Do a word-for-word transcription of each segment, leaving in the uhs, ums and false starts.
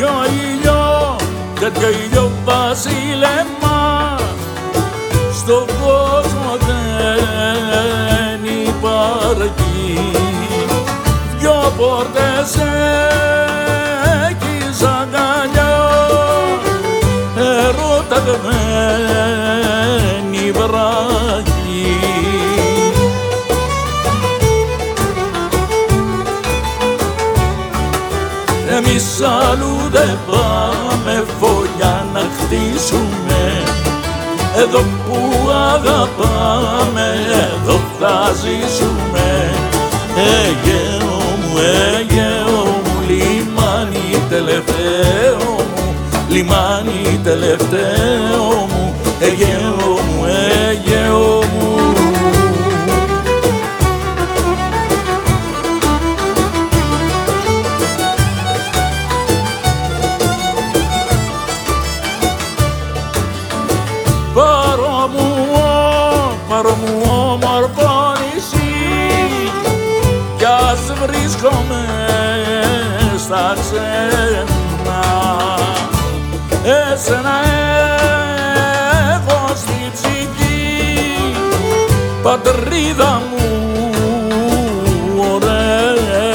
τέτοιο ήλιο, τέτοιο ήλιο βασίλεμα στον κόσμο δεν υπάρχει. Δυο πόρτες έχεις αγκαλιά, ερωτευμένη βράχη. Εμείς αλλού δεν πάμε φωλιά να χτίσουμε, εδώ που αγαπάμε, εδώ θα ζήσουμε. Αιγαίο μου, Αιγαίο μου, λιμάνι τελευταίο μου, λιμάνι τελευταίο μου, Αιγαίο μου, Αιγαίο μου. Πάρω μου, πάρω μου όμορφο νησί, κι ας βρίσκομαι στα ξένα, εσένα έχω στη ψυχή, πατρίδα μου ωραία.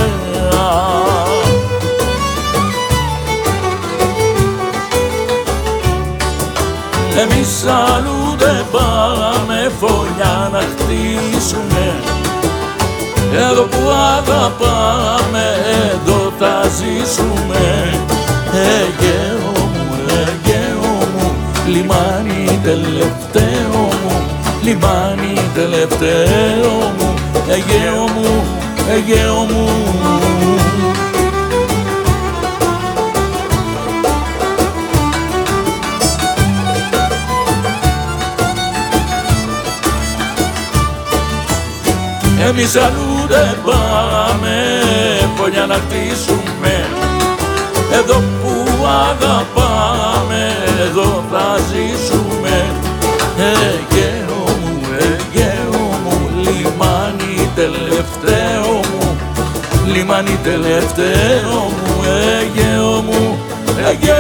Εμείς αλλού δεν πάμε φωλιά να χτίσουμε, εδώ που αγαπάμε, εδώ θα ζήσουμε. Αιγαίο μου, Αιγαίο μου, λιμάνι τελευταίο μου, λιμάνι τελευταίο μου, Αιγαίο μου, Αιγαίο μου. Εμείς αλλού δεν πάμε φωλιά να χτίσουμε, εδώ που αγαπάμε, εδώ θα ζήσουμε. Αιγαίο μου, Αιγαίο μου, λιμάνι τελευταίο μου, λιμάνι τελευταίο μου, Αιγαίο μου, Αιγαίο.